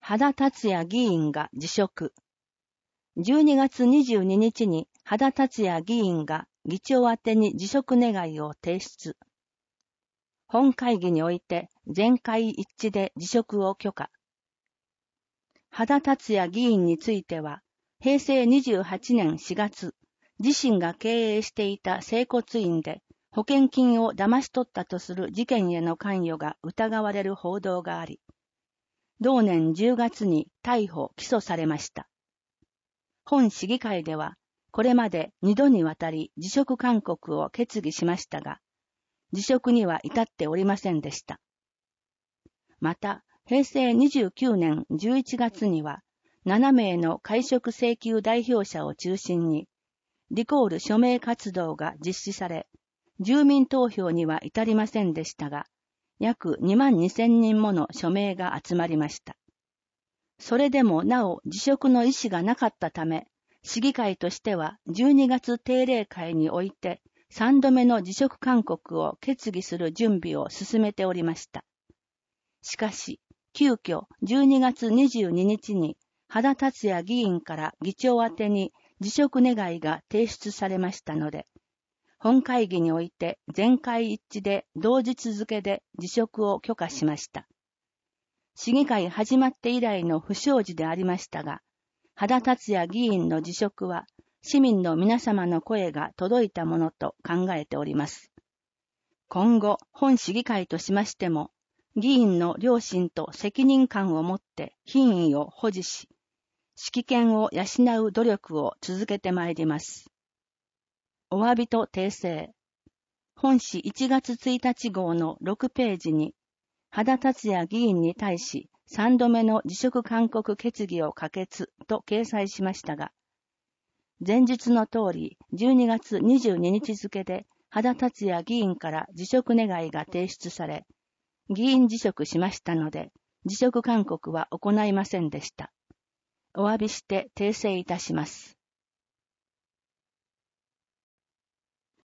羽田達也議員が辞職。12月22日に羽田達也議員が議長宛てに辞職願を提出。本会議において全会一致で辞職を許可。羽田達也議員については、平成28年4月、自身が経営していた整骨院で保険金を騙し取ったとする事件への関与が疑われる報道があり、同年10月に逮捕・起訴されました。本市議会では、これまで2度にわたり辞職勧告を決議しましたが、辞職には至っておりませんでした。また、平成29年11月には、7名の解職請求代表者を中心に、リコール署名活動が実施され、住民投票には至りませんでしたが、約2万2000人もの署名が集まりました。それでもなお辞職の意思がなかったため、市議会としては12月定例会において3度目の辞職勧告を決議する準備を進めておりました。しかし、急遽12月22日に羽田達也議員から議長宛てに辞職願が提出されましたので、本会議において全会一致で同日付で辞職を許可しました。市議会始まって以来の不祥事でありましたが、羽田達也議員の辞職は市民の皆様の声が届いたものと考えております。今後、本市議会としましても、議員の良心と責任感を持って品位を保持し、指揮権を養う努力を続けてまいります。お詫びと訂正。本誌1月1日号の6ページに、羽田達也議員に対し3度目の辞職勧告決議を可決と掲載しましたが、前述の通り12月22日付で羽田達也議員から辞職願が提出され、議員辞職しましたので、辞職勧告は行いませんでした。お詫びして訂正いたします。